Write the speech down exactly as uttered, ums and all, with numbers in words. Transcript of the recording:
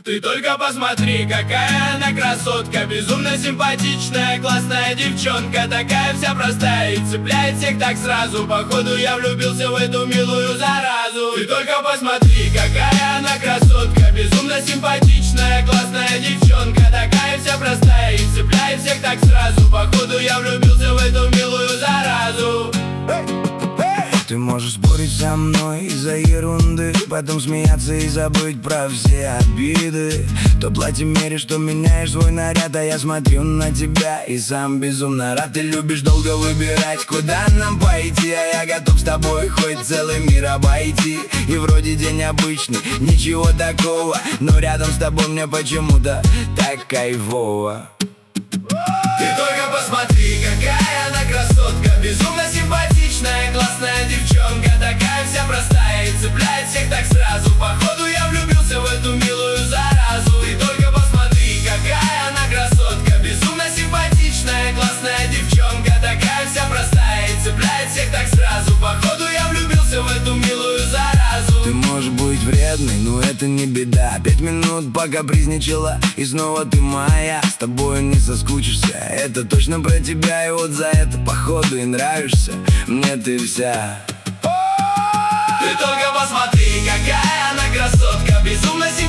Ты только посмотри, какая она красотка, безумно симпатичная, классная девчонка, такая вся простая и цепляет всех так сразу. Походу я влюбился в эту милую заразу. Ты только посмотри, какая она красотка, безумно симпатичная, классная девчонка, такая вся простая и цепляет всех так сразу. Походу я влюбился в эту милую заразу. Ты можешь спорить со мной из-за ерунды, потом смеяться и забыть про все обиды. То платье меришь, то меняешь свой наряд, а я смотрю на тебя и сам безумно рад. Ты любишь долго выбирать, куда нам пойти, а я готов с тобой хоть целый мир обойти. И вроде день обычный, ничего такого, но рядом с тобой мне почему-то так кайфово. Ты только посмотри, какая она красотка, безумно симпатичная, классная девчонка, такая вся простая и цепляет всех так сразу. Походу я влюбился в эту милую заразу. Ты только посмотри, какая она красотка, безумно симпатичная, классная девчонка, такая вся простая и цепляет всех так сразу. Походу я влюбился в эту милую заразу. Ты можешь быть вредной, но это не беда. Пять минут покапризничала, и снова ты моя. С тобой не соскучишься, это точно про тебя. И вот за это походу и нравишься мне ты вся. Ты только посмотри, какая она красотка, безумно симпатичная,